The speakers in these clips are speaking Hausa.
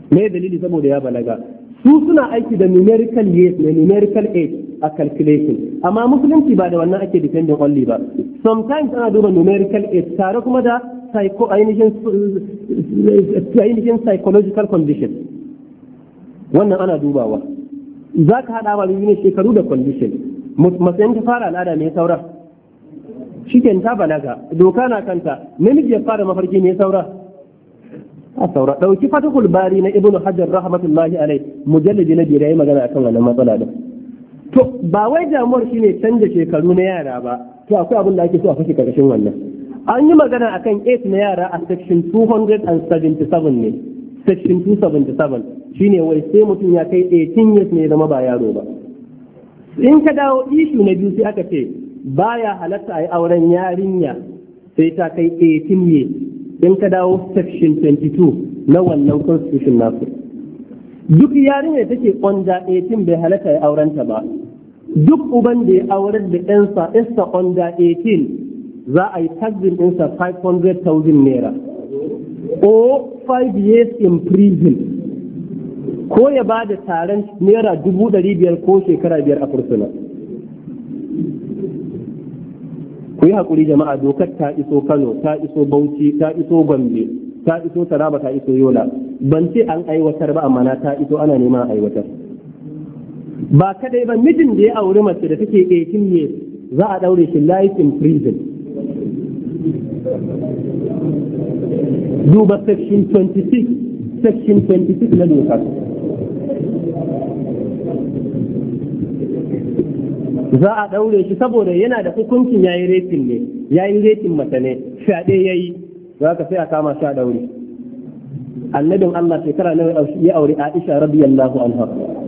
me dalili? Saboda ya balaga. Su suna aiki da numerical years ne, numerical age a calculation, amma musulunci ba da wannan ake depending only ba. Sometimes ana duba numerical age tare kuma da ainihin psychological condition, wannan ana dubawa. Za ka haɗa wa ne shekaru da condition. Matsayin ta fara al'ada mai saura, shi ta balaga, doka na kanta. Namiji ya fara mafarki mai saura, a saura. Ɗauki Fathul Bari na Ibn Hajar rahmatullahi alai, mujalladi na biyar yayi magana akan wannan matsala din. To ba wai damuwar shine canja shekaru na yara ba, to akwai abin da ake so a fashe karkashin wannan. An yi magana akan age na yara a section 277 ne, section 277 shine wai sai mutum ya kai 18 years ne zama ba yaro ba. In ka dawo issue na biyu sai aka ce baya halatta a yi auren yarinya sai ta kai 18 years. In ka dawo section 22 na wannan constitution nasu, duk yarinya take under 18 bai halatta ya aurenta ba. Duk uban da ya aurar da ɗansa under 18 za a yi taxin ɗinsa 500,000 naira or 5 years in prison, ko ya ba da taron naira 500,000 ko shekara 5 a fursuna. Ku yi haƙuri jama'a, dokar ta iso Kano, ta iso Bauchi, ta iso Gombe, ta iso Taraba, ta iso Yola. Ban ce an aiwatar ba, amma na ta iso ana neman aiwatar. Ba kadai ba, mijin da ya auri mace da take 18 years za a daure shi life in prison. Duba section 26 na dokar. Za a daure shi saboda yana da hukuncin yayi retin ne, yayi retin mace ne, fyaɗe yayi, za ka sai a kama shi a daure. Annabin Allah shekara nawa ya aure Aisha radiyallahu anha.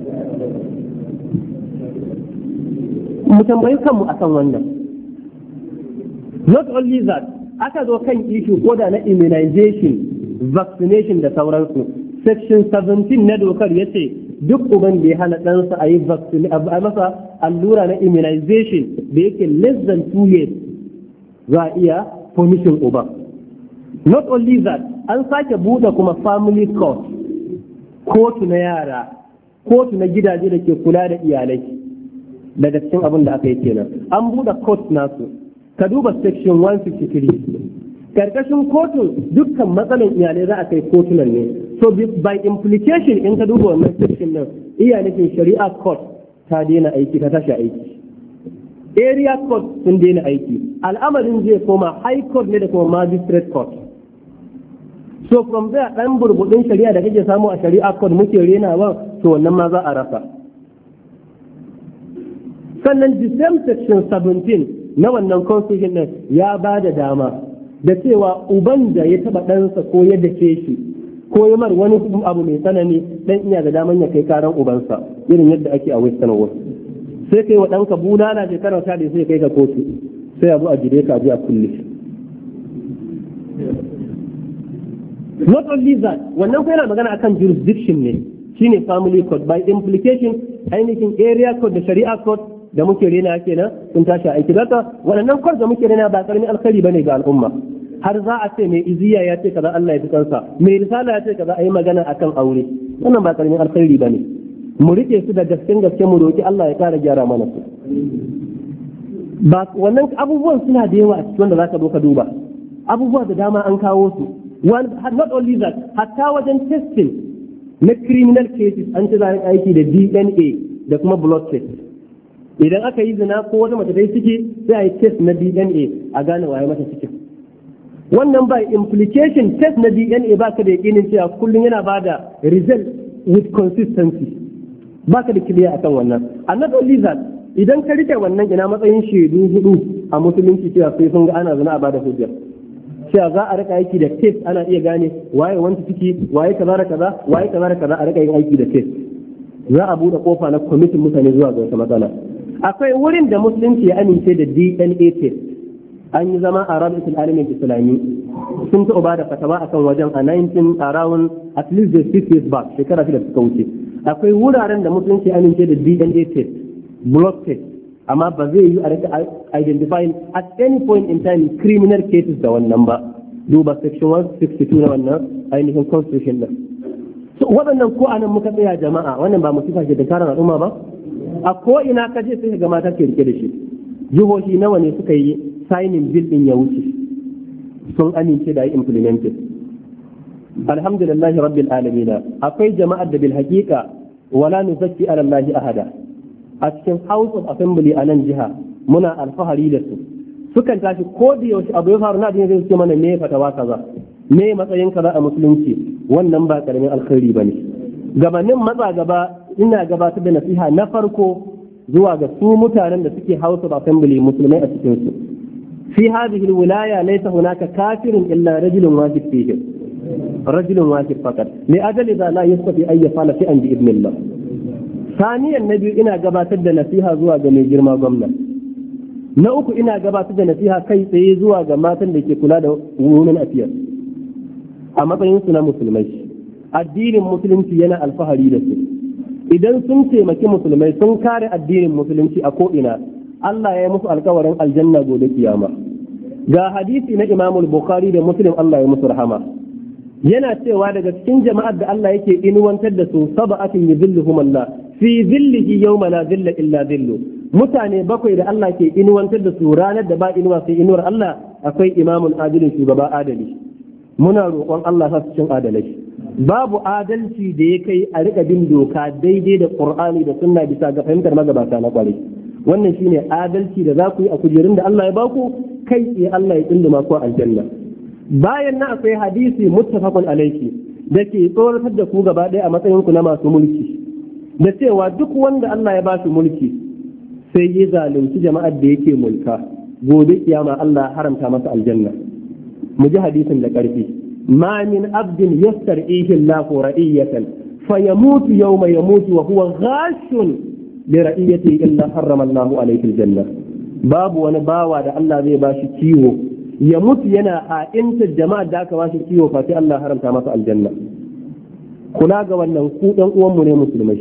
Mu tambayi kanmu akan wannan. Not only that, aka zo kan issue ko da na immunization, vaccination da sauransu. Section 17 na dokar ya ce duk uban da ya hana ɗansa a yi masa allura na immunization da yake less than 2 years za a iya punishing uban. Not only that, an sake buɗe kuma family court, kotu na yara, kotu na gidaje da ke kula da iyalai. Daga cikin abin da aka yi kenan an buɗe court nasu. Ka duba section 153, karkashin kotun dukkan matsalan iyalai za a kai kotunan ne. So by implication in ka duba wannan section nan, iyalai shari'a court ta daina aiki, ta tashi aiki. Area court sun daina aiki. Al'amarin zai koma high court ne da kuma magistrate court. So from there ɗan burbuɗin shari'a da kake samu a shari'a court muke renawa, to wannan ma za a rasa. Sannan the same section 17 na wannan constitution din ya ba da dama da cewa uban da ya taba ɗansa ko ya dace shi ko ya mar wani abu mai tsanani, dan iya da daman ya kai karan ubansa irin yadda ake a western world. Sai kai wa ɗanka bulala shekarar ta da sai kai ka kotu, sai a zo a jire ka a kulle. Not only that, wannan ko yana magana akan jurisdiction ne, shine family court. By implication ainihin area court da shari'a court da muke rena kenan sun tashi aiki. Daga waɗannan court da muke rena ba karamin alkhairi bane ga al'umma. Har za a ce mai iziya ya ce kaza Allah ya fi kansa, mai risala ya ce kaza a yi magana akan aure, wannan ba karamin alkhairi bane. Mu rike su da gaske mu roki Allah ya kara gyara mana su. Ba wannan abubuwan suna da yawa a cikin wanda zaka zo ka duba, abubuwa da dama an kawo su. Not only that, hatta wajen testing na criminal cases an ci zai aiki da DNA da kuma blood test. Idan aka yi zina ko wata mace dai ciki sai a yi test na DNA a gane waye mata cikin. Wannan by implication test na DNA baka da yakinin cewa kullum yana bada result with consistency. Baka da kiliya akan wannan. And not only that, idan ka rike wannan ina matsayin shaidu hudu a musulunci cewa sai sun ga ana zina a bada hujja. Cewa za a rika aiki da test ana iya gane waye wanta ciki, waye kaza da kaza, waye kaza da kaza, a rika yin aiki da test. Za a bude kofa na kwamitin mutane zuwa ga wata matsala. Akwai wurin da musulunci ya amince da DNA test. An yi zama a Rabitul Alamin Islami sun taɓa ba da fatawa akan wajen a 19 around at least the 6 years back, shekara 6 da suka wuce. Akwai wuraren da musulunci ya amince da DNA test, blood test, amma ba zai yi a rika identifying at any point in time criminal cases da wannan ba. Duba section 162 na wannan ainihin constitution din. waɗannan ko anan muka tsaya jama'a, wannan ba musifa ce da karan al'umma ba? A ko ina ka je sai ga mata ke rike da shi. Jihohi nawa ne suka yi signing bill din ya wuce sun amince da yi implemented. Alhamdulillah rabbil alamin. Akwai jama'ar da bil haqiqa wala nuzakki ala Allah ahada. A cikin House of Assembly a nan jiha muna alfahari da su. Sukan tashi ko da yaushe abu ya faru na din zai ce mana me fatawa kaza, me matsayin kaza a musulunci. Wannan ba karamin alkhairi bane. Gabanin matsa gaba ina gabatar da nasiha na farko zuwa ga su mutanen da suke House of Assembly musulmai a cikin su. Fi hadhihi alwilaya laysa hunaka kafirun illa rajulun wahid fihi. Rajulun wahid faqat. Li ajali dha la yastati an yafala shay'an bi idnillah. Saniyan na biyu ina gabatar da nasiha zuwa ga mai girma gwamna. Na uku ina gabatar da nasiha kai tsaye zuwa ga matan da ke kula da wurin afiyar a matsayin su na musulmai. Addinin musulunci yana alfahari da su. Idan sun taimaki musulmai sun kare addinin musulunci a ko'ina, Allah ya yi musu alkawarin aljanna gobe kiyama. Ga hadisi na Imam Bukhari da Muslim, Allah ya musu rahama. Yana cewa daga cikin jama'ar da Allah yake inuwantar da su sab'atin yuzilluhum Allah fi zillihi yawma la zilla illa zillu. Mutane bakwai da Allah ke inuwantar da su ranar da ba inuwa sai inuwar Allah, akwai imamun adilin shugaba adali. Muna roƙon Allah sa su cin adalai. Babu adalci da ya kai a rika bin doka daidai da Qur'ani da sunna bisa ga fahimtar magabata na kwarai. Wannan shine adalci da za ku yi a kujerun da Allah ya baku, kai tsaye Allah ya tsinduma ku aljanna. Bayan na akwai hadisi muttafaqun alayhi da ke tsoratar da ku gaba ɗaya a matsayin ku na masu mulki, da cewa duk wanda Allah ya ba shi mulki sai ya zalunci jama'ar da yake mulka, gobe kiyama Allah haramta masa aljanna. Mu ji hadisin da ƙarfi. ما من عبد يسترعيه الله رعية فيموت يوم يموت وهو غاش لرعيته إلا حرم الله عليه الجنة. باب ونباوى دا الله زي باشي كيو يموت ينا انت الجماعة داك باشي كيو فاتي الله حرم تامس الجنة. kula ga wannan ku ɗan uwanmu ne musulmai,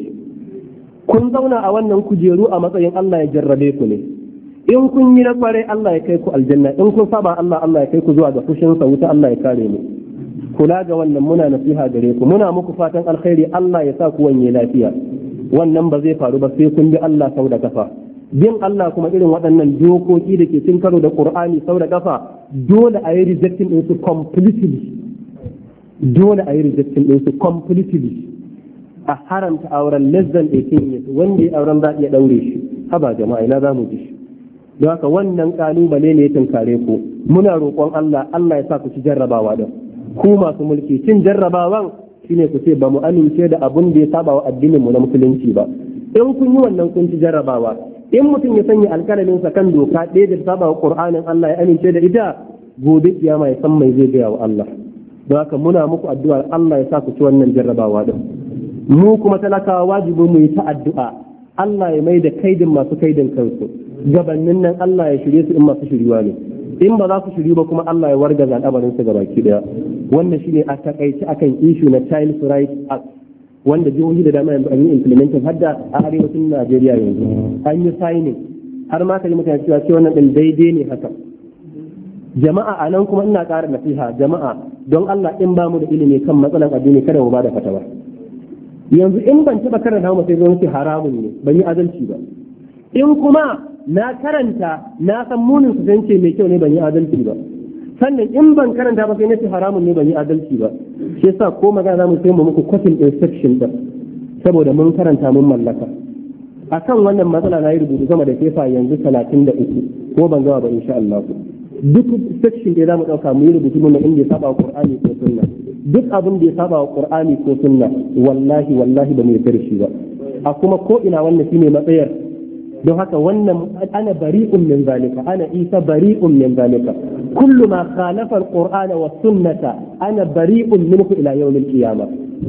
kun zauna a wannan kujeru a matsayin Allah ya jarrabe ku ne. In kun yi na kware Allah ya kai ku aljanna, in kun saba Allah ya kai ku zuwa ga fushinsa wuta, Allah ya kare mu. Kula ga wannan muna nasiha gare ku, muna muku fatan alkhairi, Allah ya sa ku wanye lafiya. Wannan ba zai faru ba sai kun bi Allah sau da kafa. Bin Allah kuma irin waɗannan dokoki da ke cin karo da Qur'ani sau da kafa, dole a yi rejecting ɗinsu completely. Dole a yi rejecting ɗinsu completely. A haramta auren less than 18 years, wanda ya auren za a iya ɗaure shi. Haba jama'a ina za mu ji shi. Don haka wannan kalubale ne ya tunkare ku. Muna roƙon Allah ya sa ku ci jarrabawa da ku masu mulki. Cin jarrabawan shine ku ce ba mu amince da abun da ya saba wa addinin mu na musulunci ba. In kun yi wannan kun ci jarrabawa. In mutum ya sanya alƙalamin sa kan doka ɗaya da saba wa Qur'anin Allah ya amince da ita, gobe kiyama ya san mai zai gaya wa Allah. Don haka muna muku addu'a Allah ya sa ku ci wannan jarrabawa din. Mu kuma talakawa wajibi mu yi ta addu'a Allah ya mai da kaidin masu kaidin kansu. Gabannin nan Allah ya shirye su in masu shiryuwa ne. In ba za su shiryu ba kuma Allah ya wargaza al'amarin su gabaki daya. Wannan shine a takaice akan issue na Child Rights Act, wanda jihohi da dama yanzu an yi implementing hadda a arewacin Najeriya yanzu an yi signing, har ma kai mutane cewa ce wannan din daidai ne haka. Jama'a a nan kuma ina ƙara nasiha, jama'a don Allah in ba mu da ilimi kan matsalan addini kada mu ba da fatawa. Yanzu in ban taɓa karanta mu sai zo ce haramun ne, ban yi adalci ba. In kuma na karanta na san munin su zance mai kyau ne, ban yi adalci ba. Sannan in ban karanta ba sai na ce haramun ne, ban yi adalci ba. Shi yasa ko magana mu sai mu muku kwatin instruction din, saboda mun karanta mun mallaka. Akan wannan matsala na yi rubutu sama da kefa yanzu 33 ko ban gama ba insha Allah. Duk section da zamu dauka mu yi rubutu mun inda ya saba wa Qur'ani ko sunna. Duk abin da ya saba wa Qur'ani ko sunna wallahi ba mu yarda da shi ba. A kuma ko ina wannan shine matsayar. Don haka wannan ana bari'un min zalika, ana isa bari'un min zalika. Kullu ma khalafa al-Qur'ana wa sunnata ana bari'un minhu ila yawm al-qiyamah.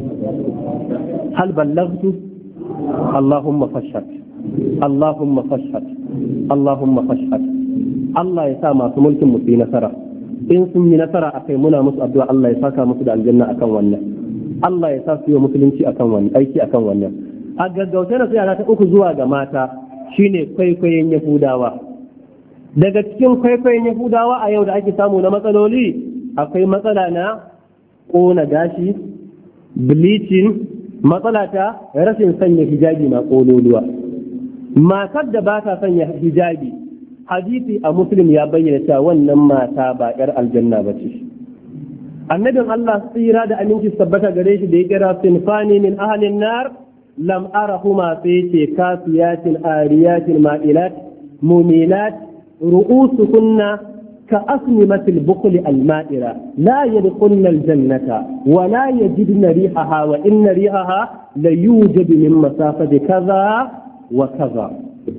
Hal ballaghtu? Allahumma fashhad. Allahumma fashhad. Allahumma fashhad. Allah ya sa masu mulkin mu su yi nasara. In sun yi nasara akai muna musu addu'a Allah ya saka musu da aljanna akan wannan. Allah ya sa su yi musulunci akan wannan, aiki akan wannan. A gaggauta na sai ta uku zuwa ga mata shine kwaikwayon Yahudawa. Daga cikin kwaikwayon Yahudawa a yau da ake samu na matsaloli, akwai matsala na ƙona gashi bleaching, matsala ta rashin sanya hijabi na kololuwa. Matar da ba ta sanya hijabi, hadisi a Muslim ya bayyana cewa wannan mata ba 'yar aljanna ba ce. Annabin Allah tsira da aminci tabbata gare shi da ya kira sinfani min ahlin nar lam arahuma sai ce kafiyatin ariyatin ma'ilat mumilat ru'usukunna ka asnimatil bukli al-ma'ira la yadkhulna al-jannata wa la yajidna rihaha wa inna rihaha la yujadu min masafati kaza wa kaza.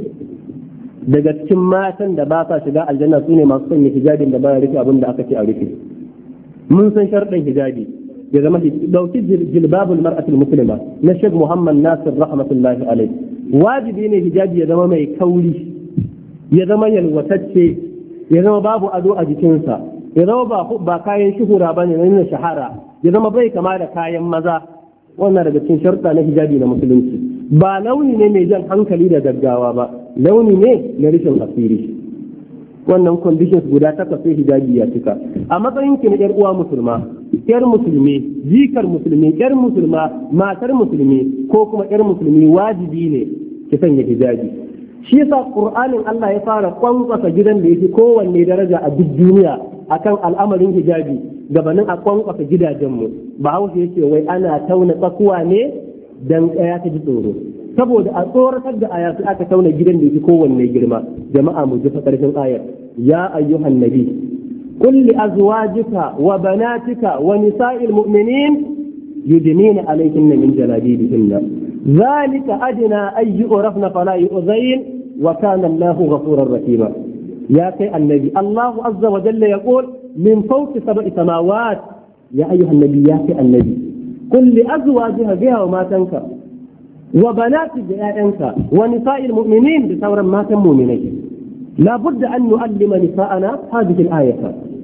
Daga cikin matan da ba sa shiga aljanna sune masu sanya hijabin da ba ya rufe abin da aka ce a rufe. Mun san sharɗin hijabi ya zama dauki jilbabul mar'atul muslima na Sheikh Muhammad Nasir rahmatullahi alaihi. Wajibi ne hijabi ya zama mai kauri, ya zama yalwatacce, ya zama babu ado a jikinsa, ya zama ba kayan shuhura bane na shahara, ya zama bai kama da kayan maza. Wannan daga cikin sharɗa na hijabi na musulunci. Ba launi ne mai jan hankali da gaggawa ba, launi ne na rashin asiri. Wannan conditions guda takwas sai hijabi ya cika. A matsayin ki na yar uwa musulma, yar musulmi, jikar musulmi, yar musulma, matar musulmi ko kuma yar musulmi, wajibi ne ki sanya hijabi. Shi yasa Qur'anin Allah ya fara kwankwasa gidan da yake kowanne daraja a duk duniya akan al'amarin hijabi gabanin a kwankwasa gidajenmu. Bahaushe yake wai ana tauna tsakuwa ne dan kaya ta ji tsoro. Saboda a tsoratar da aya sai aka tauna gidan da yake kowanne girma. Jama'a mu ji fa karshen ayar. Ya ayyuhan nabi qul li azwajika wa banatika wa nisa'il mu'minin yudnina alayhinna min jalabibihinna dhalika adna ay yu'rafna fala yu'zain wa kana Allahu ghafurar rahima. Ya kai annabi, Allahu azza wa jalla yaqul min fawqi sab'i samawat. Ya ayyuhan nabi, ya kai annabi, qul li azwajika biha wa matanka wa banatik da ƴaƴanka wa nisa'il mu'minin da sauran matan mu'minai. لا بد أن نعلم نساءنا هذه الآية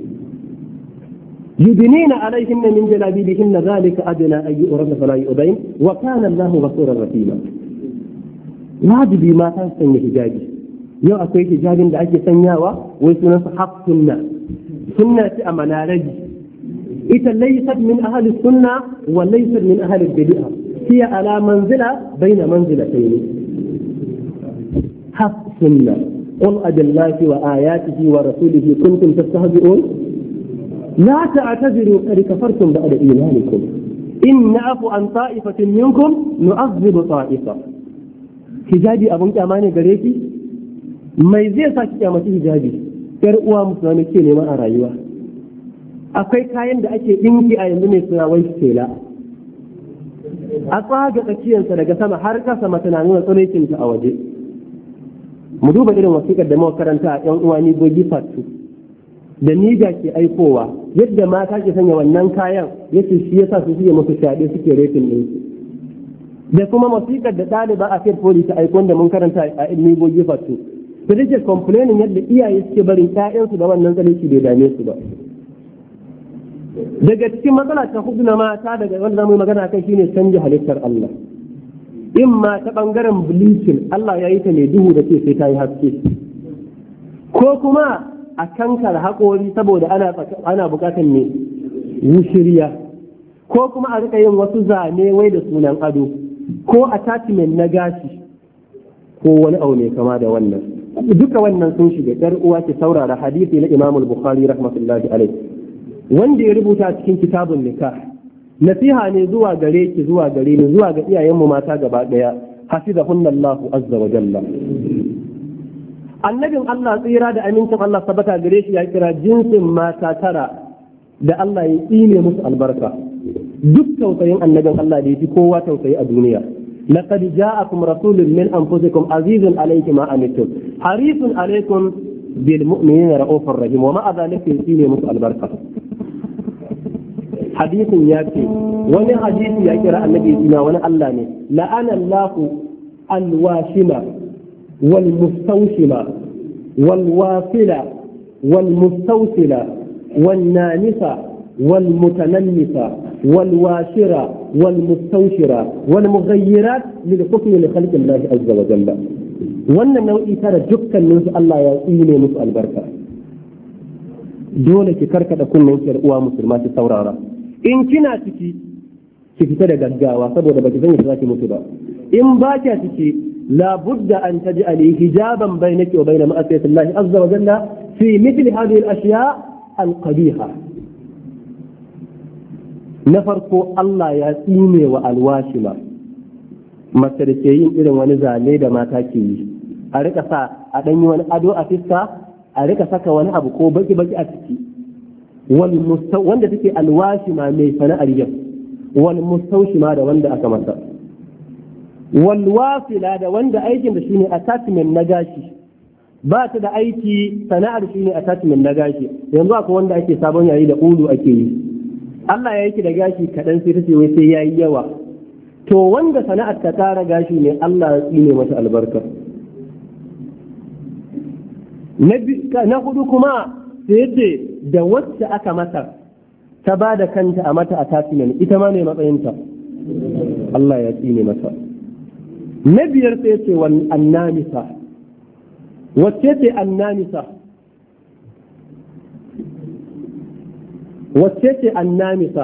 يدنين عليهن من جلابيبهن ذلك أدنى أن يؤرن فلا يؤذين وكان الله غفورا رحيما. واجبي ما تنسى حجابي yau akwai hijabin da ake sanyawa wai sunan sa haq sunna ce a manaraji ita laysat min ahli sunna wa laysat min ahli bid'ah hiya ala manzila bayna manzilatayn haq sunna. قل أبالله وآياته ورسوله كنتم تستهزئون لا تعتذروا قد كفرتم بعد إيمانكم إن نعفو عن طائفة منكم نعذب طائفة. hijabi abun kyama ne gare ki mai zai sa ki kyamaci hijabi? Yar uwa musulmi ke nema a rayuwa. Akwai kayan da ake dinki a yanzu ne suna wai tela, a tsaga tsakiyarsa daga sama har kasa mata na nuna tsaraicinta a waje. Mu duba irin wasiƙar da muka karanta a ƴan uwa ni gogi fatu da niga ke aikowa yadda mata ke sanya wannan kayan yace shi yasa su suke musu shaɗe suke rafin ɗin da kuma wasiƙar da ɗaliba a Fair Poli ta aiko da mun karanta a ni gogi fatu da take complaining yadda iyaye suke barin ƴaƴansu da wannan tsaraici bai dame su ba. Daga cikin matsala ta hudu na mata daga wanda zamu yi magana kai shine canja halittar Allah. In ma ta ɓangaren bleaching Allah ya yi ta mai duhu da ke sai ta yi haske, ko kuma a kankar haƙori saboda ana buƙatar ne wushiriya, ko kuma a rika yin wasu zane wai da sunan ado, ko attachment na gashi ko wani abu mai kama da wannan. Duka wannan sun shiga. Yar uwa ki saurara hadisi na Imam Bukhari rahmatullahi alaihi wanda ya rubuta cikin kitabun nikah. Nasiha ne zuwa gare ki, zuwa gare ni, zuwa ga iyayenmu mata gaba daya. Hafizahunna Allahu azza wa jalla. Annabin Allah tsira da amincin Allah sabata gare shi ya kira jinsin mata tara da Allah ya tsine musu albarka. Duk tausayin annabin Allah da yafi kowa tausayi a duniya. Laqad ja'akum rasulun min anfusikum azizun alayhi ma anittum harisun alaykum bil mu'minina ra'ufur rahim wa ma'a dhalika tsine musu albarka. Hadisin ya ce wani hadisi ya kira annabi suna wani Allah ne la'ana Allahu alwashima wal mustawshima wal wasila wal mustawsila wan nanisa wal mutanannisa wal washira wal mustawshira wal mughayyirat li hukmi li khalqi Allah azza wa jalla. Wannan nau'i tara dukkanin su Allah ya tsine musu albarka. Dole ki karkada kunnen ki uwa musulma ki saurara. In kina ciki ki fita da gaggawa saboda baki san yadda zaki mutu ba. In ba kya ciki la budda an taj'ali hijaban bainaki wa bain ma'asiyati Allah azza wa jalla fi mithli hadhihi al-ashya al-qabiha. Na farko Allah ya tsine wa alwashima, mace da ke yin irin wani zane da mata ke yi, a rika sa a ɗan yi wani ado a fiska, a rika saka wani abu ko baki-baki a ciki, wanda take alwashima mai sana'ar yau, wal mustaushima da wanda aka masa, wal wasila da wanda aikin da shine attachment na gashi, ba ta da aiki sana'ar shine attachment na gashi. Yanzu akwai wanda ake sabon yayi da ulu ake yi, Allah ya yi da gashi kaɗan sai ta ce wai sai ya yi yawa, to wanda sana'ar ta tara gashi ne Allah ya tsine mata albarka. Na hudu kuma sai ce da wacce aka mata ta ba da kanta a mata attachment, ita ma ne matsayinta, Allah ya tsine mata. Na biyar sai ce wal annamisa, wacce ce annamisa? wacce ce annamisa?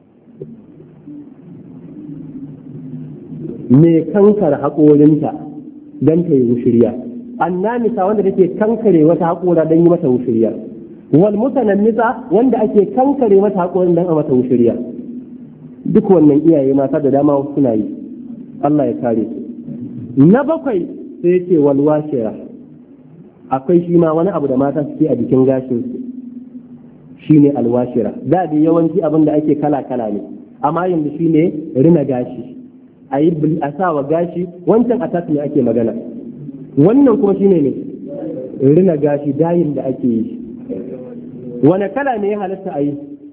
mai kankar haƙorinta don ta yi wushiriya. Annamisa wanda take kankare wata haƙora don yi mata wushiriya. Wal mutanannisa wanda ake kankare mata haƙorin don a mata wushiriya. Duk wannan iyaye mata da dama suna yi, Allah ya kare su. Na bakwai sai yake wal washira, akwai shi ma wani abu da mata suke a jikin gashinsu, shine alwashira. Da yawanci abin da ake kala-kala ne, amma yanzu shine rina gashi, a sa wa gashi, wancan attachment ake magana, wannan kuma shine ne rina gashi, dayin da ake yi. Wane kala ne ya halatta a yi?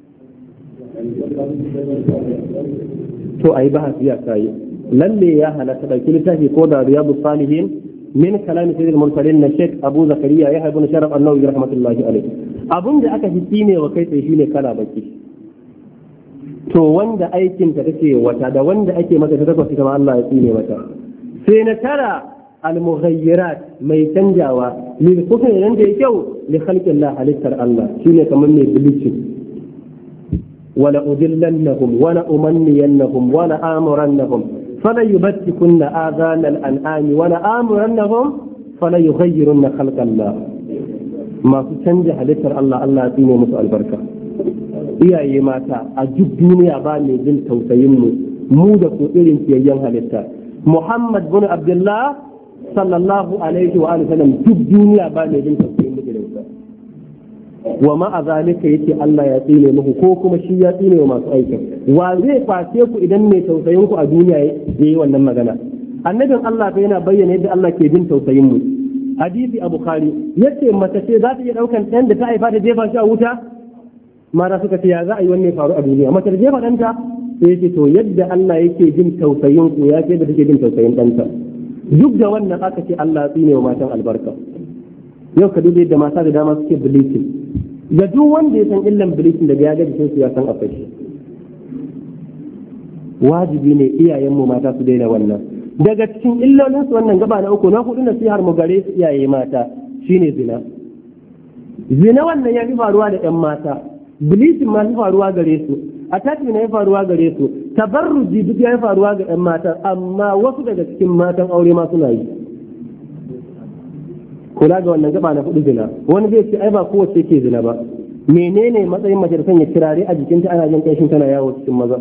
To a yi bahasi ya kayi, lalle ya halatta ɗauki littafi ko da Riyadu Salihin min kalami sayyidil mursalin na Sheikh Abu Zakariya ya haibu na Sharaf Annawi rahmatullahi alaihi. Abin da aka fi tsine wa kai tsaye shine kala baki. To wanda aikin ta take wata da wanda ake mata ta takwas kuma Allah ya tsine mata. Sai na tara al-mughayyirat mai canjawa lil hukmi nan da yake kyau li khalqillah halittar Allah shine kamar mai bleaching. Wala udillannahum wala umanniyannahum wala amurannahum fala yubtikunna adhan al-an'ami wala amurannahum fala yughayyirunna khalqallah. Masu canja halittar Allah, Allah ya tsine musu albarka. Iyaye mata a duk duniya ba mai jin tausayin mu da ku irin fiyayyen halitta. Muhammad bin Abdullah sallallahu alaihi wa sallam, duk duniya ba mai jin tausayin mu irin sa. Wa ma azalika yace Allah ya tsine muku ko kuma shi ya tsine wa masu aikin. Wa zai face ku idan mai tausayin ku a duniya yayi wannan magana? Annabin Allah fa yana bayyana yadda Allah ke jin tausayin mu. Hadisi a Bukhari yace mace ce za ta iya daukan ɗan da ta haifa ta jefa shi a wuta. Mata suka ce ya za a yi wannan faru a duniya, mace da jefa ɗanta? Sai yace to yadda Allah yake jin tausayin ku ya ce da take jin tausayin ɗanta. Duk da wannan aka ce Allah tsine wa matan albarka. Yau ka duba yadda mata da dama suke bleaching. Da duk wanda ya san illan bleaching daga ya ga jikin su ya san akwai shi. Wajibi ne iyayenmu mata su daina wannan. Daga cikin illolinsu wannan gaba na uku, na hudu nasihar mu gare su iyaye mata shine zina. Zina wannan ya fi faruwa da 'yan mata, bleaching ma fi faruwa gare su, attachment ya fi faruwa gare su, tabarruji duk ya fi faruwa ga 'yan mata, amma wasu daga cikin matan aure ma suna yi. Kula ga wannan gaba na hudu zina, wani zai ce ai ba kowace ke zina ba. Menene matsayin mace da sanya kirare a jikinta ana jin ƙanshin tana yawo cikin maza?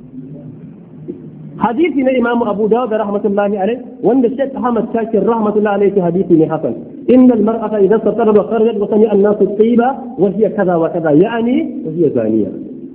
Hadisi na Imam Abu Dawud rahmatullahi alaihi wanda Sheikh Ahmad Shakir rahmatullahi alaihi hadisi ne hasan. Inna al-mar'ata idha satara kharajat wa sami'a an-nas at-tayyiba wa hiya kaza wa kaza ya'ni wa hiya zaniya.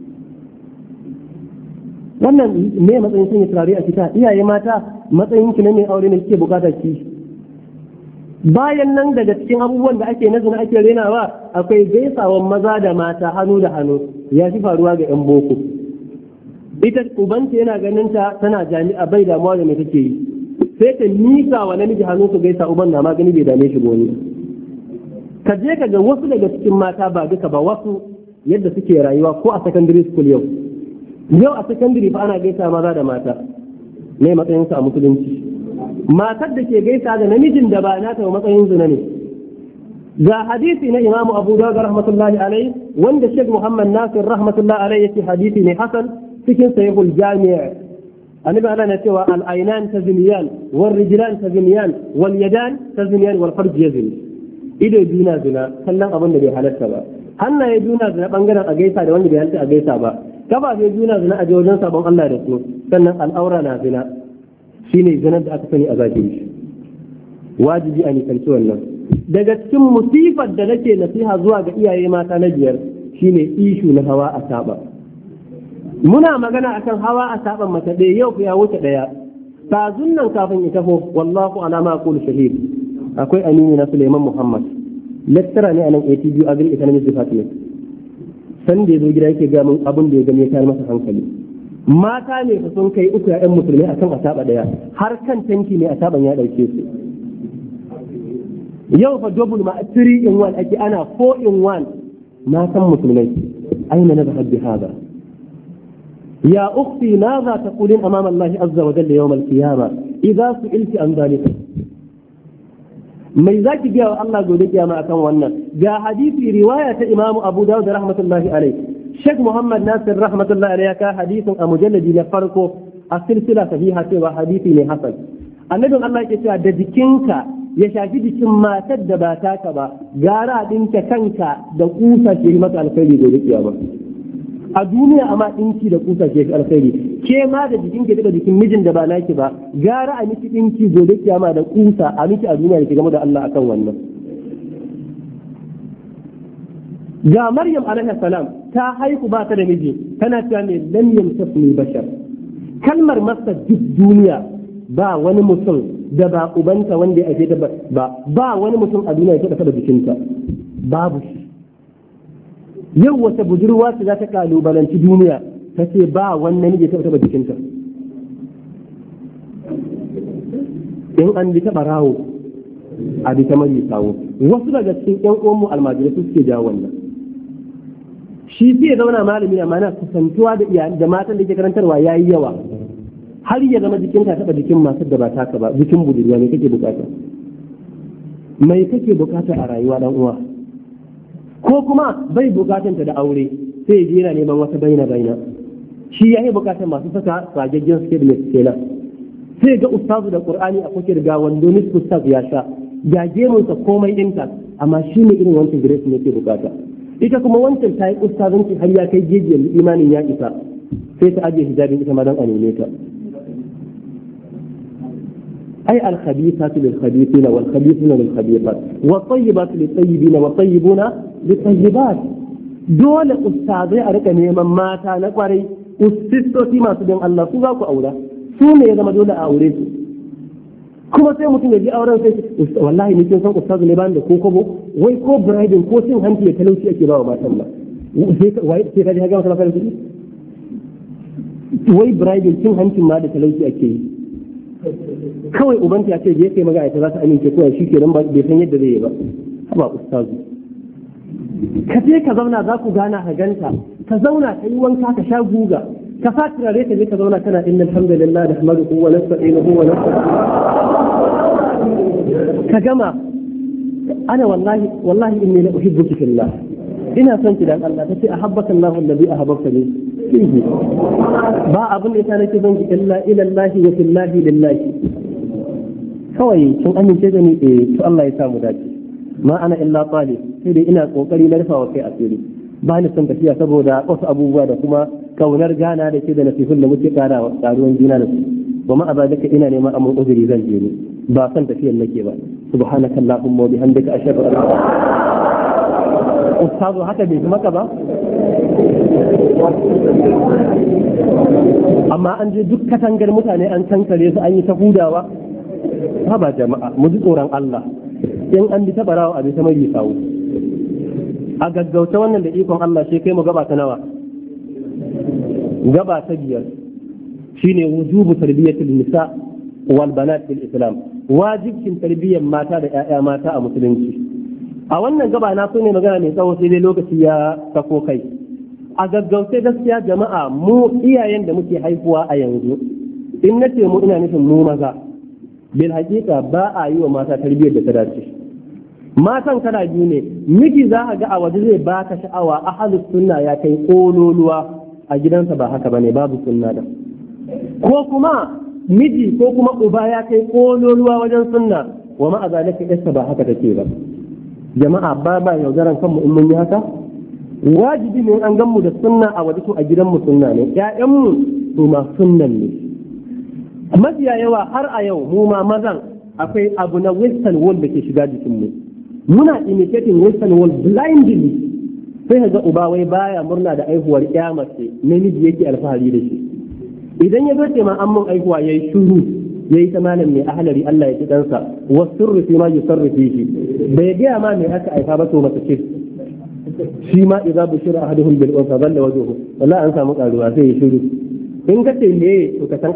Wannan ne matsayin sanya turare a kita? Iyaye mata matsayin ki ne mai aure ne kike bukata ki. Bayan nan daga cikin abubuwan da ake nazina ake renawa akwai gaisawan maza da mata hannu da hannu, ya fi faruwa ga 'yan boko. Ita ubanta yana ganin ta tana jami'a bai damuwa da me take yi, sai ta mika wa namiji hannu su gaisa, uban na magani bai dame shi goni. Ka je ka ga wasu daga cikin mata, ba duka ba, wasu yadda suke rayuwa ko a secondary school yau a secondary fa ana gaisa maza da mata. Ne matsayin sa a musulunci? Matar da ke gaisa da namijin da ba nata matsayin zina ne. Ga hadisi na Imam Abu Dawud rahmatullahi alaihi wanda Sheikh Muhammad Nasir rahmatullahi alaihi yake hadisi ne hasan. cikin sahihul jami' annabi ana na cewa al-aynan tazniyan wal rijlan tazniyan wal yadan tazniyan wal farj yazni. Ido juna zina kallon abin da bai halatta ba, hannaye juna zina bangaren a gaisa da wanda bai halatta a gaisa ba, kafafe juna zina a wajen sabon Allah da su, sannan al'aura na zina shine zinar da aka sani a zahiri. Wajibi a nisanci wannan. Daga cikin musifar da nake nasiha zuwa ga iyaye mata na biyar shine ishu na hawa a saba. Muna magana akan hawa a saban mace ɗaya yau ya wuce ɗaya. Tazun nan kafin ita ho wallahu ala ma aqulu shahid. Akwai amini na Suleiman Muhammad. Lecturer ne a nan ATB Agri Economics Department. San da yazo gida yake ga mun abin da ya gani ya tayar masa hankali. Mata ne sun kai uku ƴan musulmai akan a saba ɗaya, har kan tanki ne a saban ya dauke su. Yau fa double ma 3 in 1 ake ana 4 in 1 na san musulmai. Aina na zahabbi hada? يا أختي ماذا تقولين أمام الله عز وجل يوم القيامة إذا سئلت عن ذلك؟ mai zaki biya wa Allah gobe kiyama akan wannan ga hadisi riwaya ta Imam Abu Dawud rahmatullahi alaihi Sheikh Muhammad Nasir rahmatullahi alaihi ka hadisin a mujalladi na farko a silsila sahiha cewa hadisi ne hasan. Annabin Allah yake cewa da jikinka ya shafi jikin matar da ba taka ba gara dinka kanka da kusa ke maka alkhairi gobe kiyama. A duniya amma dinki da kusa ke alkhairi, ke ma da jikin ke daga jikin mijin da ba naki ba gara a miki dinki gobe kiyama da kusa a miki a duniya da ke game da Allah akan wannan. Ga Maryam alaihi salam ta haihu ba ta da miji, tana cewa ne lam yamsasni bashar. Kalmar masa duk duniya ba wani mutum da ba ubanta wanda ya ake ba wani mutum a duniya ya taɓa jikinta babu shi. Yau wata budurwa ce za ta kalubalanci duniya ta ce ba wannan ne taɓa jikinta. In an bi taɓa rawo a bi ta mari kawo wasu daga cikin ƴan uwanmu almajirai su suke jawo wannan. Shi sai ya zauna malami amma na kusantuwa da iyali da matan da ke karantarwa yayi yawa har ya zama jikinta taɓa jikin masu da ba taka ba jikin budurwa ne kake bukata. Mai kake bukata a rayuwa dan uwa? Ko kuma bai bukatanta da aure sai ya yana neman wata baina shi yayi bukatar masu saka ragaggen skate mai kenan sai ga ustazu da qur'ani a kuke riga wando ni ustazu ya sha ga gemunsa komai dinka amma shi ne irin wancan grace ne ke bukata. Ita kuma wancan ta yi ustazanci har ya kai gejiyar imanin ya isa sai ta ajiye hijabin ita ma dan a neme ta. أي الخبيثات للخبيثين والخبيثون للخبيثات والطيبات للطيبين والطيبون للطيبات. دول أستاذي أرك نيما ماتا نقري أستاذي ما سبين الله سوى أولا سوى يزم دول أوريس كما سيمتين يجي أورا والله نكين سوى أستاذ لبان ko kobo wai ko bribing ko cin hanci ya talauci ake ba wa matan ba sai ka ji haka masa kuɗi wai bribing cin hancin ma da talauci ake yi. Kawai ubanta ya ce je kai magana ta za ta amince ko shi kenan ba bai san yadda zai yi ba. Haba ustazu ka je ka zauna za ku gana ka ganta ka zauna ka yi wanka ka sha guga ka sa turare ka je ka zauna kana innal hamdalillah nahmaduhu wa nasta'inuhu wa nastaghfiruh ka gama ana wallahi inni la uhibbuki fillah ina son ki dan Allah tace ahabbaka Allahu alladhi ahabbtani fihi ba abin da yasa nake son ki illa ila Allah wa fillahi lillahi kawai kin amince da ni to Allah ya samu dace ma ana illa talib sai dai ina kokari na rufa wa kai asiri ba ni son tafiya saboda wasu abubuwa da kuma kaunar gana da ke da nasihun da muke karawa taruwan juna da su wa ma abadaka ina neman amun uzuri zan je ni ba son tafiyar nake ba subhanaka allahumma wa bihamdika ashhadu an la ilaha illa anta ustazu haka bai maka ba amma an je duk katangar mutane an kankare su an yi ta hudawa ba jama'a mu ji tsoron Allah in an bi ta barawa a bi ta mai sawu a gaggauta wannan da ikon Allah shi kai mu gaba ta nawa gaba ta biyar shine wujubu tarbiyatul nisa wal banat fil islam wajibcin tarbiyyar mata da ƴaƴa mata a musulunci. A wannan gaba na so ne magana mai tsawo sai dai lokaci ya sako kai. A gaggauce gaskiya jama'a mu iyayen da muke haifuwa a yanzu in na ce mu ina nufin mu maza bil haƙiƙa ba a yi wa mata tarbiyyar da ta dace. Matan kana biyu ne miji za a ga a waje zai baka sha'awa ahlus sunna ya kai kololuwa a gidansa ba haka bane, babu sunna da. Ko kuma miji ko kuma uba ya kai kololuwa wajen sunna wa ma'a zalika yarsa ba haka take ba. Jama'a ba yaudaran kanmu in mun yi haka. Wajibi ne an gan mu da sunna a waje to a gidan mu sunna ne, ƴaƴanmu to ma sunnan ne. Mafiya yawa har a yau mu ma mazan akwai abu na western world da ke shiga jikin mu, muna imitating western world blindly. Sai ga uba wai baya murna da aihuwar ƴa mace, namiji yake alfahari da shi. Idan ya zo ce ma an mun aihuwa yayi shuru, yayi ta malam mai ahlari Allah ya ji dansa, wasirru fi ma yusarrifi shi, bai ga ma me aka aifa ba to mace ce. Shi ma idza bushira ahaduhum bil unsa dalla wajhuhu, wallahi an samu karuwa sai ya shuru. In ka ce me to ka san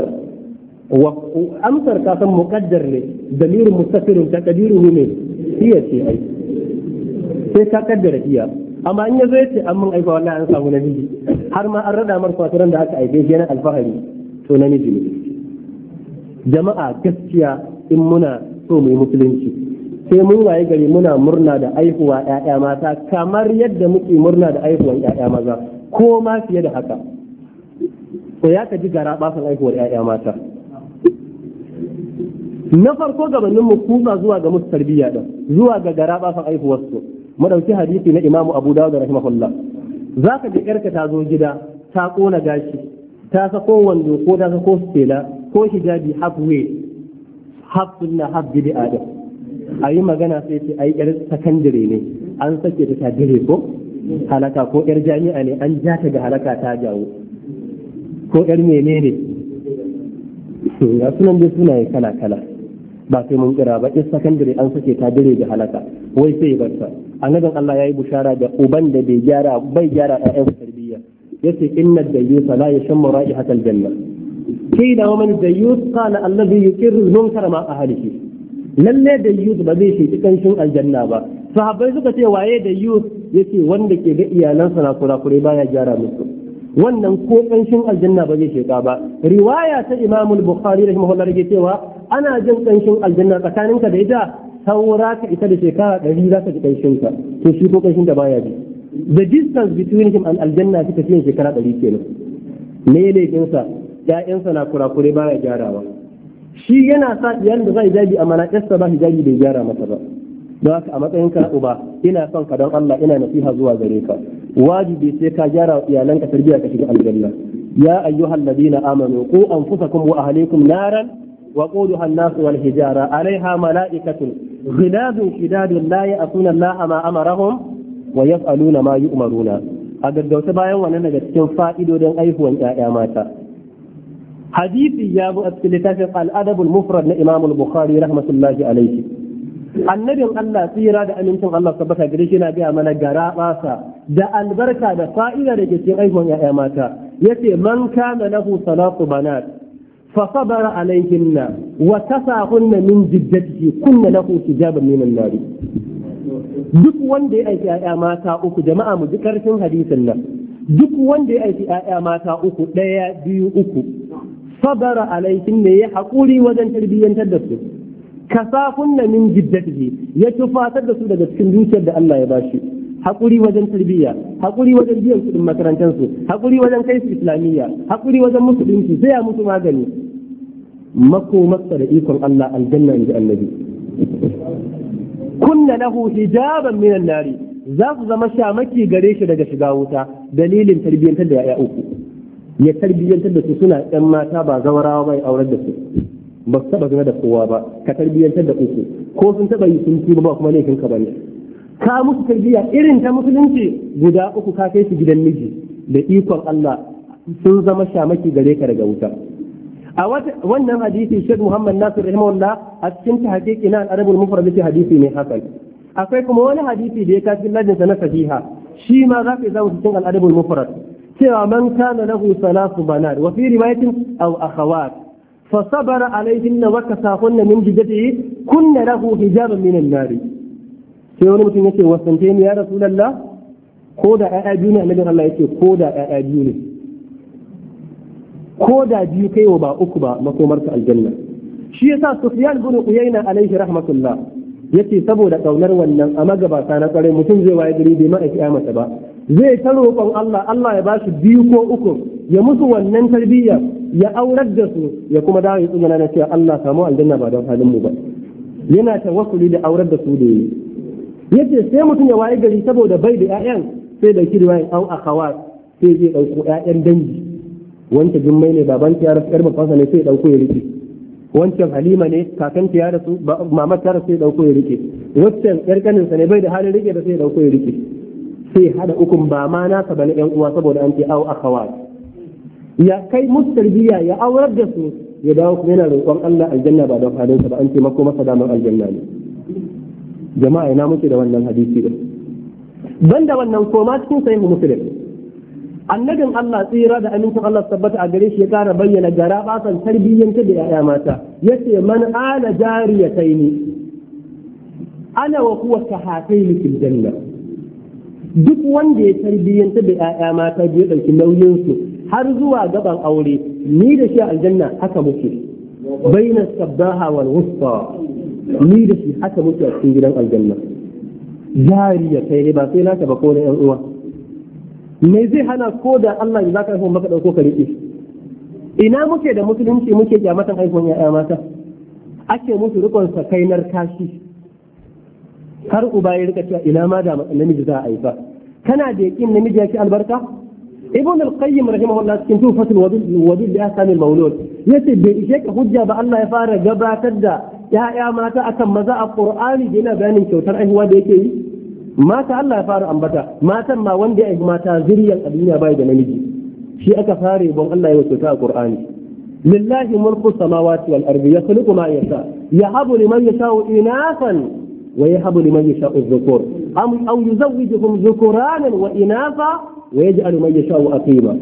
amsar ka san muqaddar ne, dalilun mustaqirun taqdiruhu ne iya ce ai, sai ka kaddara iya. Amma in yazo yace an mun aika wallahi an samu namiji, har ma an rada mar faturan da aka aike shi yana alfahari, to namiji ne. Jama'a gaskiya in muna so mu yi musulunci sai mun waye gari muna murna da aihuwa ƴaƴa mata kamar yadda muke murna da aihuwan ƴaƴa maza, ko ma fiye da haka. To ya ka ji gara basan aihuwar ƴaƴa mata. Na farko gabanin mu kusa zuwa ga musu tarbiyya din, zuwa ga gara basan aihuwar su. Mu dauki hadisi na Imam Abu Dawud rahimahullah. Zaka ji ƴarka ta zo gida ta kona gashi, ta sako wando ko ta sako stela ko hijabi halfway, half sunna half bid'a din. Ayi magana sai ce ai ƴar sakandare ne, an sake ta dire ko halaka, ko ƴar jami'a ne an ja ta ga halaka ta jawo, ko ƴar menene. Ya sunan dai sunaye kala kala, ba sai mun kira ba. Ƴar sakandare an sake ta dire ga halaka, wai sai barta. Annabin Allah yayi bushara da uban da bai gyara ƴaƴansa tarbiyya, yace inna dayyusa la yashammu ra'ihatal janna. Kida wa man dayyus qala alladhi yuqirru al-munkara ma ahlihi. Lalle dayyus ba zai shi kanshin aljanna ba. Sahabbai suka ce waye dayyus, yace wanda ke ga iyalansa na kurakure baya gyara musu. Wannan ko kanshin aljanna ba zai sheka ba. Riwaya ta Imam al-Bukhari rahimahullah yake cewa ana jin kanshin aljanna tsakaninka da ita saura ka ita da shekara 100 za ka ji kanshin ka, to shi ko kanshin da baya bi. The distance between him and aljanna kika ce shekara 100 kenan. Me ne kinsa? Ya'yansa na kurakure baya gyarawa. Shi yana sa iyalin da zai hijabi amma na ƙasa ba hijabi bai gyara masa ba. Don haka a matsayin ka uba ina son ka don Allah, ina nasiha zuwa gare ka. Wajibi sai ka gyara wa iyalanka tarbiyya ka shiga aljanna. Ya ayyuhal ladina amanu qu anfusakum wa ahlikum naran وقودها الناس والحجارة عليها ملائكة غلاظ شداد لا يعصون الله ما أمرهم ويفعلون ما يؤمرون. هذا الدوس بايا وانا نجتكم فائدو دين أيهوان آياماتا. حديثي يابو أسكلتاف الأدب المفرد لإمام البخاري رحمة الله عليه. النبي الله سيرا دا أمنتم الله سبحانه قريشنا بها من قراء راسا دا البركة دا فائدة لجتكم أيهوان آياماتا. يتي من كان له صلاة بنات فصبر عليهن وكساهن من جدته كن له حجابا من النار. duk wanda ya aiki ‘ya'ya mata uku, jama'a mu ji karfin hadisin nan, duk wanda ya aiki ‘ya'ya mata uku, ɗaya biyu uku, sabara alaihin ne ya haƙuri wajen tarbiyyantar da su, kasahunna min jiddatihi ya tufatar da su daga cikin dukiyar da Allah ya bashi, haƙuri wajen tarbiyya, haƙuri wajen biyan kuɗin makarantarsu, haƙuri wajen kai su islamiyya, haƙuri wajen musu ɗinki, sai ya musu magani. Makomarsa da ikon Allah aljanna inji annabi. Kunna lahu hijaban minan nari, za su zama shamaki gare shi daga shiga wuta dalilin tarbiyyantar da ya'ya uku. Ya tarbiyyantar da su suna ɗan mata ba zawarawa ba ya aurar da su. Ba su taɓa zama da kowa ba, ka tarbiyyantar da uku, ko sun taɓa yi sun tuba ba kuma laifin ka bane. Ka musu tarbiyya irin ta musulunci guda uku, ka kai su gidan miji da ikon Allah sun zama shamaki gare ka daga wuta. A wannan hadisi Sheikh Muhammad Nasir rahimahullah a cikin tahqiqi na al-Arabul Mufrad da hadisi ne hasan. Akwai kuma wani hadisi da ya kafi lajinsa na sahiha, shi ma za ka zama cikin al-Arabul Mufrad cewa man kana lahu salasu banat wa fi riwayatin aw akhawat fa sabara alayhinna wa kasahunna min jiddatihi kunna lahu hijaban min an-nar. Sai wani mutum yace wasante ni ya Rasulullah, ko da ƴaƴa biyu ne? Annabi Allah yace ko da ƴaƴa biyu ne, ko da biyu kai wa ba uku ba, makomarka aljanna. Shi yasa Sufyan bin Uyayna alaihi rahmatullah yace saboda kaunar wannan a magabata na tsare mutum zai waye gari bai ma aiki masa ba, zai ta roƙon Allah ya ba shi 2 ko 3 ya musu wannan tarbiyya ya aurar da su ya kuma dawo ya tsugana na cewa Allah samu aljanna ba don halin mu ba, yana tawakkuli da aurar da su da yi. Yace sai mutum ya waye gari saboda bai da ƴaƴan sai da kirwayin au akhawat sai zai dauko ƴaƴan dangi, wanda jummai ne baban ta rasu yar babansa ne sai dauko ya rike, wancan Halima ne kakanta ya rasu mamar ta rasu sai dauko ya rike, wancan yar kaninsa ne bai da halin rike da sai dauko ya rike, sai hada ukun ba ma nasa bane ƴan uwa saboda an ce au akhawat. Ya kai musu tarbiyya ya aurar da su ya dawo kuma yana roƙon Allah aljanna ba don halinsa ba, an ce mako masa daman aljanna ne. Jama'a ina muke da wannan hadisi din. Banda wannan koma cikin sahih Muslim, annabin Allah tsira da amincin Allah tabbata a gare shi ya ƙara bayyana gara basan tarbiyyanta da yaya mata, yace man ala jariyataini ana wa huwa kahataini fil janna. Duk wanda ya tarbiyyanta da yaya mata ya dauki nauyin su har zuwa gaban aure, ni da shi aljanna haka muke baina sabbaha wal wusta, ni da shi haka muke a cikin gidan aljanna. Jariya kai ne ba sai naka ba ko da yan uwa, me zai hana ko da Allah ya zaka haifa maka dauko ka rike? Ina muke da musulunci muke kyamatan haihuwar ya'ya mata, ake musu rikon sakainar kashi, har uba ya rika cewa ina ma da namiji za a haifa. Kana da yakin namiji ya ci albarka? Ibn al-Qayyim rahimahullah cikin Tuhfatul Wadud li ahkamil mawlud yace bai ishe ka hujja ba Allah ya fara gabatar da ya'ya mata akan maza a Qur'ani da yana bayanin kyautar aihuwa da yake yi. Mata Allah ya fara ambata, matan ma wanda ya aihu mata zuriyan a duniya bai da namiji, shi aka fara yabon Allah ya kyauta a Qur'ani. Lillahi mulku samawati wal ardi yakhluqu ma yasha yahabu liman yasha'u inathan wa yahabu liman yasha'u dhukur aw yuzawwijuhum dhukuranan wa inatha wa yaj'alu man yasha'u aqima.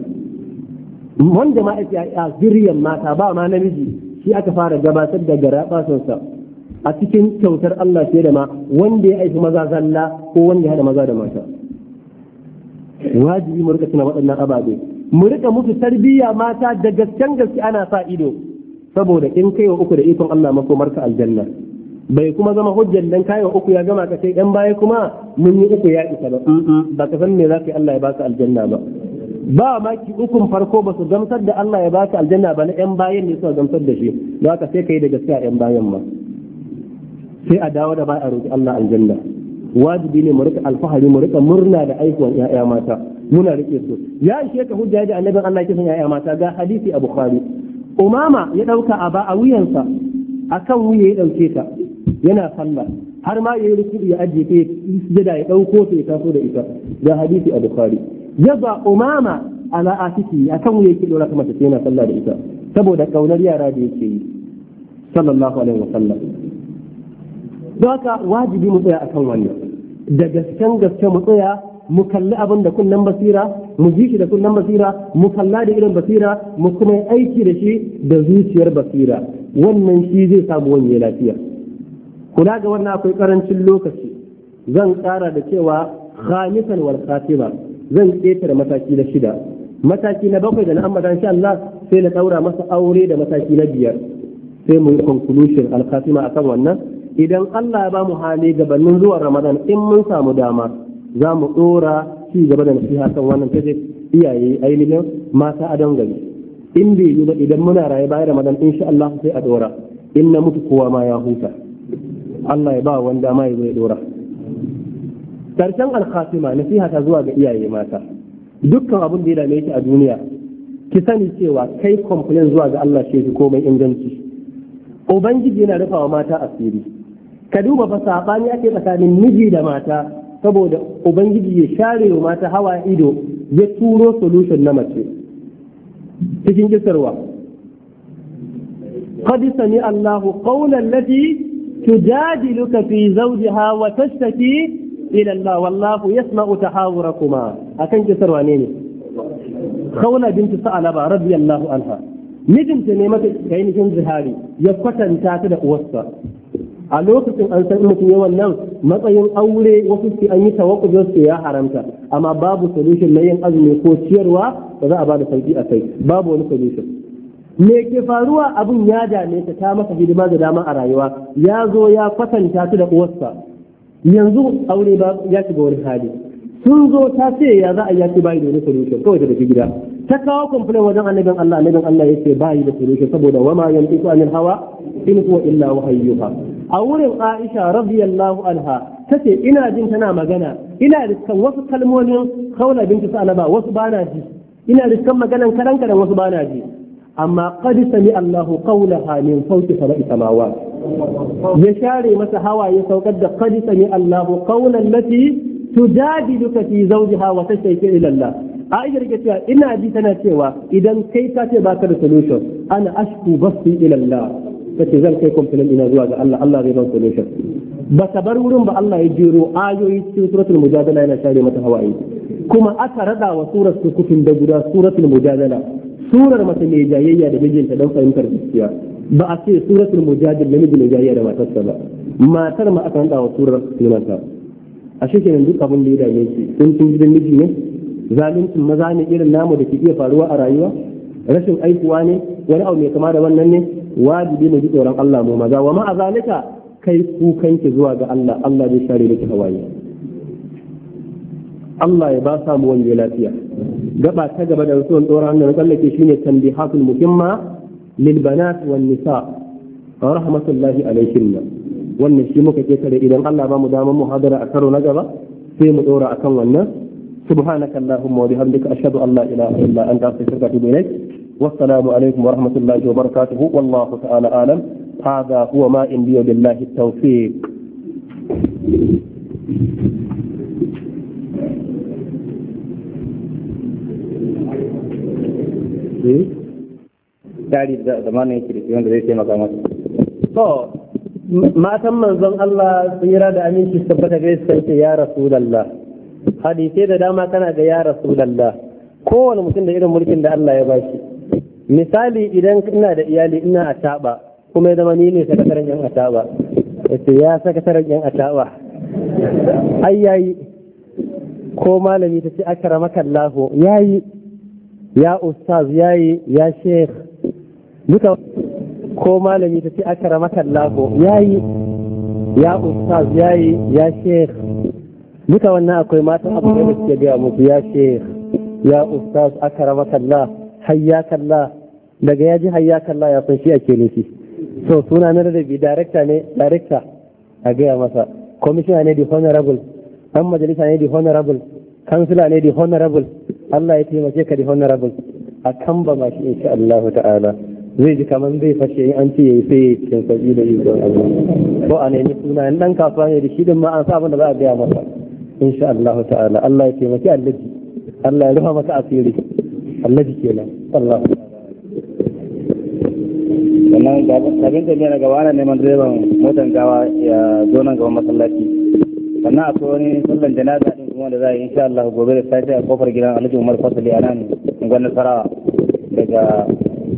Wanda ma a zuriyan mata ba ma namiji, shi aka fara gabatar da garabasansa a cikin kyautar Allah fiye da ma wanda ya aiki maza zalla ko wanda ya hada maza da mata. Wajibi mu rika tuna waɗannan ababe, mu rika musu tarbiyya mata da gasken gaske ana sa ido, saboda in kai wa uku da ikon Allah makomarka aljanna. Bai kuma zama hujjar dan kai wa uku ya gama ka sai dan baya kuma mun yi uku ya isa ba, ba ka san me za ka yi Allah ya baka aljanna ba. Ba ma ki ukun farko ba su gamsar da Allah ya baka aljanna ba, na yan bayan ne suka gamsar da shi, za ka sai kai da gaskiya yan bayan ma sai a dawo da ba a roƙi Allah aljanna. Wajibi ne mu rika alfahari, mu rika murna da aihuwan ƴaƴa mata, muna rike su. Ya ishe ka hujja da annabin Allah ke son ƴaƴa mata, ga hadisi a Bukhari. Umama ya dauka a wuyansa, akan wuya ya dauke ta yana sallah, har ma yayi ruku'i ya ajiye ta sujada ya dauko ta ya taso da ita, ga hadisi a Bukhari. Yaba Umama ala atiki akan wuya yake dora kuma ta yana sallah da ita saboda kaunar yara da yake yi sallallahu alaihi wasallam. Don haka wajibi mu tsaya akan wannan, da gasken gaske mu tsaya mu kalli abin da kunnen basira, mu ji shi da kunnen basira, mu kalla da irin basira, mu kuma yi aiki da shi da zuciyar basira. Wannan shi zai samu wani lafiya. Kula ga wannan akwai karancin lokaci, zan ƙara da cewa khamisan wal khatima, zan ƙetare mataki na 6. Mataki na 7 da na ambata insha Allah sai na daura masa aure da mataki na 5, sai mu yi conclusion al khatima akan wannan. Idan Allah ya ba mu hali gabanin zuwa Ramadan, in mun samu dama za mu dora ci gaba da nasiha kan wannan tace iyaye ainihin mata a dangane. In bai yi ba idan muna raye bayan Ramadan insha Allah sai a dora, in na mutu kowa ma ya huta. Allah ya ba wanda ma ya zo ya dora. Karshen al-khatima nasiha ta zuwa ga iyaye mata, dukkan abin da ya dame ki a duniya ki sani cewa kai complain zuwa ga Allah shi komai inganci. Ubangiji yana rufawa mata asiri. Ka duba fa sabani ake tsakanin miji da mata saboda Ubangiji ya share wa mata hawa ido, ya turo solution na mace cikin kisarwa. قد سمع الله قول التي تجادلك في زوجها وتشتكي إلى الله والله يسمع تحاوركما. أكن كسر وانيني خولة بنت ثعلبة رضي الله عنها mijinta ne mata ainihin zihari ya kwatanta ta da uwarsa. A lokacin an san mutum yawan nan matsayin aure wasu su an yi tawakkufin su ya haramta, amma babu solution na yin azumi ko ciyarwa ba za a ba da sauki a kai, babu wani solution. Me ke faruwa abun ya dame ta masa hidima da dama a rayuwa, ya zo ya kwatanta ta da uwarsa, yanzu aure ba ya shiga wani hali sun zo ta ce ya za a yaki bayi da wani solution kawai da tafi gida ta kawo complain wajen annabin Allah yace bayi da solution saboda wama yantiqu anil hawa in huwa illa wahayyuha. A wurin Aisha radiyallahu anha tace ina jin tana magana ina riskan wasu kalmomin Khawla binti Sa'laba wasu bana ji ina riskan maganan kadan wasu bana ji amma qad sami Allahu qawlaha min fawqi sab'i samawat ya share masa hawaye saukar da qad sami Allahu qawlan lati tujadiluka fi zawjiha wa tashtaki ila Allah. Aisha ke cewa ina ji tana cewa idan kai ka ce baka da solution ana ashku basti ila Allah kace zan kai complaint ina zuwa ga Allah, Allah zai ba solution. Ba ta bar wurin ba, Allah ya jero ayoyi cikin suratul mujadala yana share mata hawaye, kuma aka rada wa surar sukutun da guda suratul mujadala, surar mace mai jayayya da mijinta don fahimtar gaskiya. Ba a ce suratul mujadala namiji mai jayayya da matarsa ba, matar ma aka rada wa surar sunanta. A shekenan duk abin da ya dame shi sun gidan miji ne, zaluncin maza ne irin namu da ke iya faruwa a rayuwa, rashin aikuwa ne, wani abu mai kama da wannan ne, wajibi ne ji tsoron Allah mu maza. Wa ma'a zalika kai kukanki zuwa ga Allah, Allah zai share miki hawaye. Allah ya ba samu wani lafiya. Gaba ta gaba da rasuwan tsoron da na tsallake shine tanbihatul muhimma lil banat wan nisa rahmatullahi alaihinna. Wannan shi muka ketare idan Allah ba mu damar muhadara a karo na gaba sai mu dora akan wannan. سبحانك اللهم وبحمدك أشهد أن لا إله إلا أنت أستغفرك وأتوب إليك والسلام عليكم ورحمة الله وبركاته والله تعالى أعلم. هذا هو ما عندي وبالله التوفيق. Dari da mana yake da wanda zai taimaka masa. To matan manzon Allah tsira da aminci tabbata gare su ya Rasulullah. Hadisai da dama kana ga ya Rasulallah, kowane mutum da irin mulkin da Allah ya bashi. Misali idan ina da iyali ina a taɓa kuma ya zama ni ne sakataren yan a taɓa, yace ya sakataren yan a taɓa ai yayi, ko malami ta ce akramaka Allah yayi, ya ustaz yayi, ya sheikh duka, ko malami ta ce akramaka Allah yayi, ya ustaz yayi, ya sheikh duka wannan akwai matan abu da suke gaya muku ya sheikh ya ustaz akramaka Allah hayyaka Allah, daga ya ji hayyaka Allah ya san shi ake nufi. So suna na da bi director a gaya masa, commissioner ne the honorable, dan majalisa ne the honorable, kansila ne the honorable. Allah ya taimake ka the honorable a kan ba ma shi insha Allah ta'ala zai ji kamar zai fashe in an ce yayi sai cikin sauki da ikon Allah. Ko a nemi suna dan kasuwa ne da shi din ma an sa abin da za a gaya masa insha Allah ta'ala. Allah ya taimaki Allaji, Allah ya rufa maka asiri, Allaji kenan. Allah sannan kafin tafiya na gaba ana neman direban motan gawa ya zo nan gaban masallaci. Sannan akwai wani sallan janaza din kuma da za a yi insha Allah gobe da safe a kofar gidan Alhaji Umar Fasali a nan gwanin Sarawa daga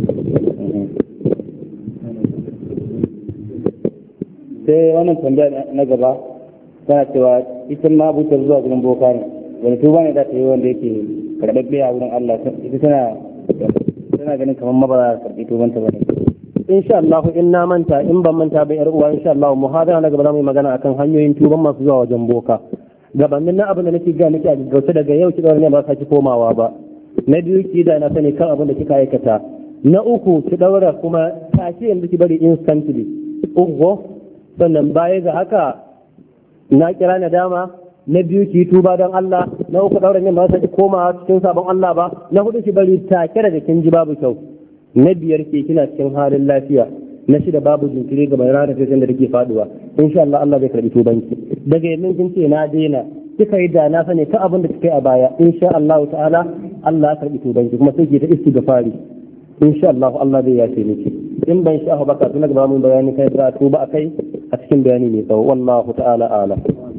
sai wannan tambaya na gaba tana cewa ita ma abuta zuwa gurin boka ne, wani tuba ne za ta yi wanda yake karɓaɓɓe a wurin Allah, ita tana ganin kamar ma ba za a karɓi tubanta ba ne. Insha Allah in na manta, in ban manta ba yar uwa, insha Allah muhadara na gaba za mu yi magana akan hanyoyin tuban masu zuwa wajen boka. Gabanin na abin da nake ga nake a gaggauta daga yau ki ne ba ki komawa ba. Na biyu ki da na sani kan abin da kika aikata. Na uku ki daura kuma take yanzu ki bari instantly. Ugo sannan baya ga haka na kira na dama. Na biyu ki tuba don Allah. Na uku daura ne ba ki komawa cikin sabon Allah ba. Na hudu ki bari take daga kin ji babu kyau. Na biyar ke kina cikin halin lafiya. Na shida babu jinkiri ga mai ranar da take faduwa. Insha Allah Allah zai karbi tubanki. Daga yanzu kin ce na daina, kika yi da na sani ta abin da kika yi a baya, insha Allah ta'ala Allah ya karbi tubanki kuma sai ki ta istighfari. Insha Allah Allah zai yafe miki. In ban sha ba ka tuna gaba mun bayani kai da tuba akai a cikin bayani mai tsawo. Wallahu ta'ala a'lam.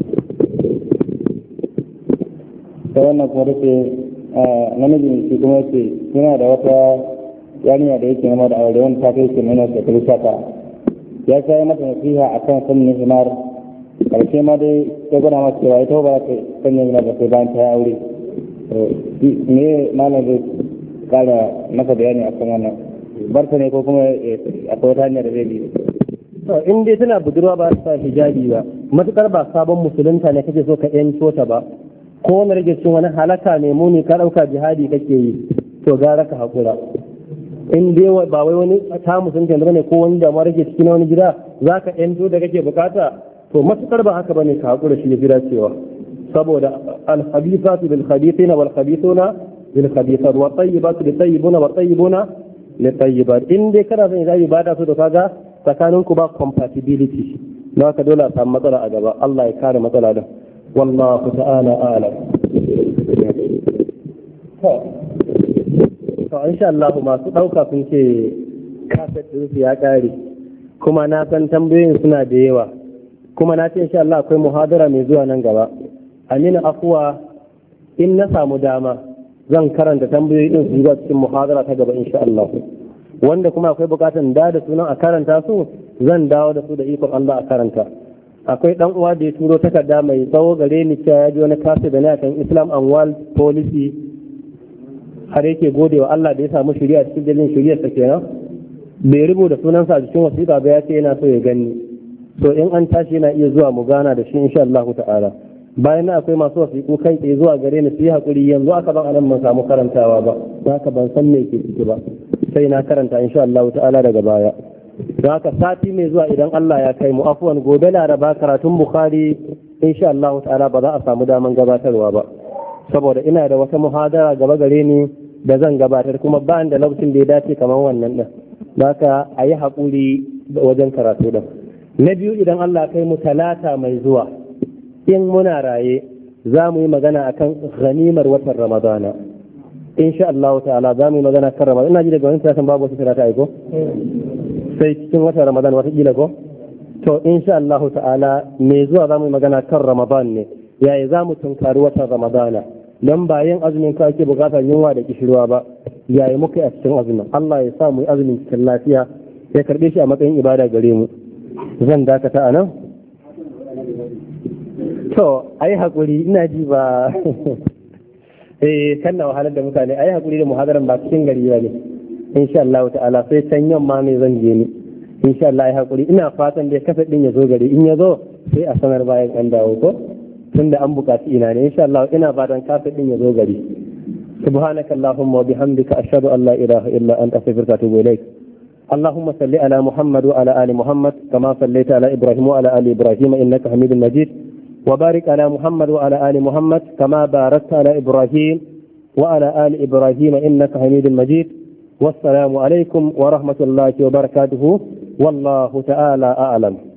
Ta wannan kuma da ke namijin shi kuma ce yana da wata yarinya da yake nema da aure wanda ta kai ke nuna shekaru 19. Ya sai mata nasiha akan sannin himar, karshe ma dai ta gwada masa cewa ita ba ta sannin himar da sai bayan ta aure. Me malam zai kara masa bayani akan wannan, barta ne ko kuma akwai wata hanyar da zai bi? In dai tana budurwa ba ta hijabi ba, matukar ba sabon musulunta ne kake so ka yanto ta ba, ko wani rage cikin wani halaka ne muni ka ɗauka jihadi kake yi to gara ka haƙura. In dai ba wai wani ta musulunci da bane ko wani da ma rage cikin wani gida za ka yanto da kake bukata to matukar ba haka bane ka haƙura shi ya fi dacewa. Saboda al-khabithatu bil khabithina wal khabithuna bil khabithat wa tayyibatu lit tayyibuna wa tayyibuna lit tayyibat. In dai kana son yi ibada so to kaga tsakanin ku ba compatibility na haka dole a samu matsala a gaba. Allah ya kare matsala da wallahu ta'ala a'lam. To insha Allah masu ɗauka sun ce kafet ɗinsu ya ƙare kuma na san tambayoyin suna da yawa kuma na ce insha Allah akwai muhadara mai zuwa nan gaba. Aminu afuwa in na samu dama zan karanta tambayoyi ɗin su zuwa cikin muhadara ta gaba insha Allah. Wanda kuma akwai bukatan da sunan a karanta su zan dawo da su da ikon Allah a karanta. Akwai ɗan uwa da ya turo takarda mai tsawo gare ni cewa ya ji wani kafet da na kan Islam and World Policy har yake gode wa Allah da ya samu shari'a cikin dalilin shari'ar sa kenan bai rubuta sunansa a cikin wasiƙa ba ya ce yana so ya gani so in an tashi yana iya zuwa mu gana da shi insha Allah ta'ala. Bayan na akwai masu wasiƙu kai tsaye zuwa gare ni su yi haƙuri yanzu aka ban anan ban samu karantawa ba haka ban san me ke ciki ba sai na karanta insha Allah ta'ala daga baya. Don haka sati mai zuwa idan Allah ya kai mu afwan gobe Laraba karatun Bukhari insha Allah ta'ala ba za a samu daman gabatarwa ba saboda ina da wata muhadara gaba gare ni da zan gabatar kuma ba da lokacin da ya dace kamar wannan din haka a yi haƙuri wajen karatu din. Na biyu idan Allah kai mu talata mai zuwa in muna raye za mu yi magana akan ghanimar watan Ramadana insha Allah ta'ala za mu yi magana kan Ramadan. Ina ji daga wani talatan babu wasu talata aiko sai cikin watan Ramadan watakila ko to insha Allah ta'ala mai zuwa za mu yi magana kan Ramadan ne yaya za mu tunkari watan Ramadana don bayan azumin ka ake bukatar yunwa da kishirwa ba yayi muka yi a cikin azumin. Allah ya sa mu yi azumin cikin lafiya ya karbe shi a matsayin ibada gare mu. Zan dakata a nan to ai hakuri ina ji ba kan na wahalar da mutane ai hakuri da muhadaran ba cikin gari ba ne insha Allah ta'ala sai can yamma ne zan je ni insha Allah ai hakuri ina fatan da kasa din ya zo gari in ya zo sai a sanar bayan an dawo ko tunda an bukaci ina ne insha Allah ina fatan kasa din ya zo gari. subhanaka allahumma wa bihamdika ashhadu an la ilaha illa anta astaghfiruka wa atubu ilaik. اللهم صل على محمد وعلى آل محمد كما صليت على إبراهيم وعلى آل إبراهيم إنك حميد مجيد وبارك على محمد وعلى آل محمد كما باركت على إبراهيم وعلى آل إبراهيم إنك حميد مجيد والسلام عليكم ورحمة الله وبركاته والله تعالى أعلم.